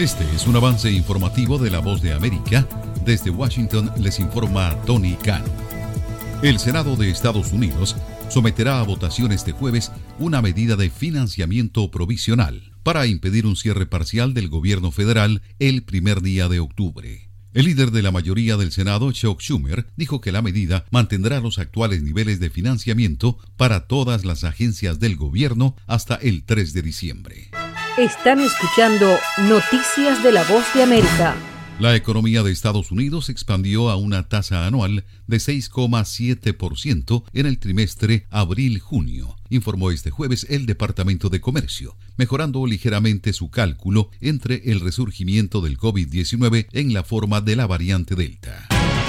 Este es un avance informativo de La Voz de América. Desde Washington les informa Tony Cano. El Senado de Estados Unidos someterá a votación este jueves una medida de financiamiento provisional para impedir un cierre parcial del gobierno federal el primer día de octubre. El líder de la mayoría del Senado, Chuck Schumer, dijo que la medida mantendrá los actuales niveles de financiamiento para todas las agencias del gobierno hasta el 3 de diciembre. Están escuchando Noticias de La Voz de América. La economía de Estados Unidos expandió a una tasa anual de 6,7% en el trimestre abril-junio, informó este jueves el Departamento de Comercio, mejorando ligeramente su cálculo entre el resurgimiento del COVID-19 en la forma de la variante Delta.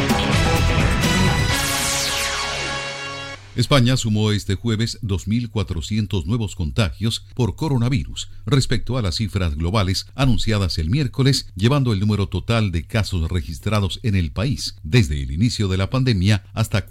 España sumó este jueves 2.400 nuevos contagios por coronavirus respecto a las cifras globales anunciadas el miércoles, llevando el número total de casos registrados en el país desde el inicio de la pandemia hasta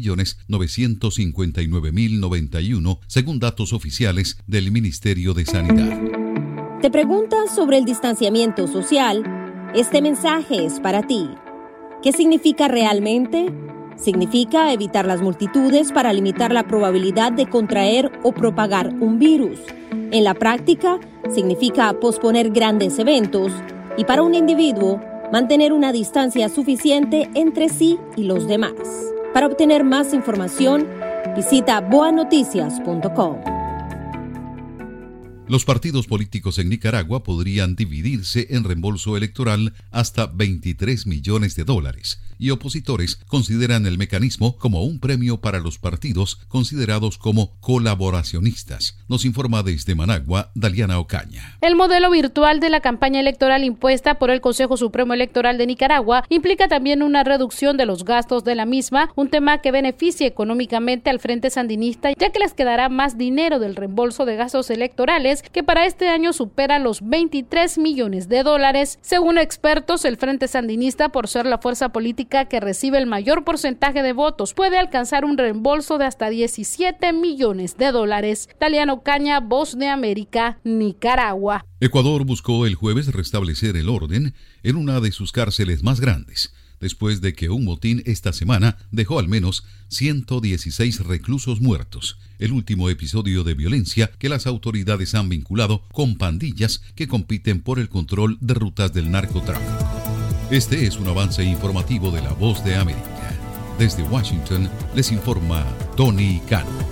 4.959.091, según datos oficiales del Ministerio de Sanidad. ¿Te preguntas sobre el distanciamiento social? Este mensaje es para ti. ¿Qué significa realmente? Significa evitar las multitudes para limitar la probabilidad de contraer o propagar un virus. En la práctica, significa posponer grandes eventos y para un individuo, mantener una distancia suficiente entre sí y los demás. Para obtener más información, visita boanoticias.com. Los partidos políticos en Nicaragua podrían dividirse en reembolso electoral hasta $23 millones y opositores consideran el mecanismo como un premio para los partidos considerados como colaboracionistas. Nos informa desde Managua, Daliana Ocaña. El modelo virtual de la campaña electoral impuesta por el Consejo Supremo Electoral de Nicaragua implica también una reducción de los gastos de la misma, un tema que beneficia económicamente al Frente Sandinista, ya que les quedará más dinero del reembolso de gastos electorales, que para este año supera los $23 millones. Según expertos, el Frente Sandinista, por ser la fuerza política que recibe el mayor porcentaje de votos, puede alcanzar un reembolso de hasta $17 millones. Daliana Ocaña, Voz de América, Nicaragua. Ecuador buscó el jueves restablecer el orden en una de sus cárceles más grandes, después de que un motín esta semana dejó al menos 116 reclusos muertos, el último episodio de violencia que las autoridades han vinculado con pandillas que compiten por el control de rutas del narcotráfico. Este es un avance informativo de La Voz de América. Desde Washington les informa Tony Cano.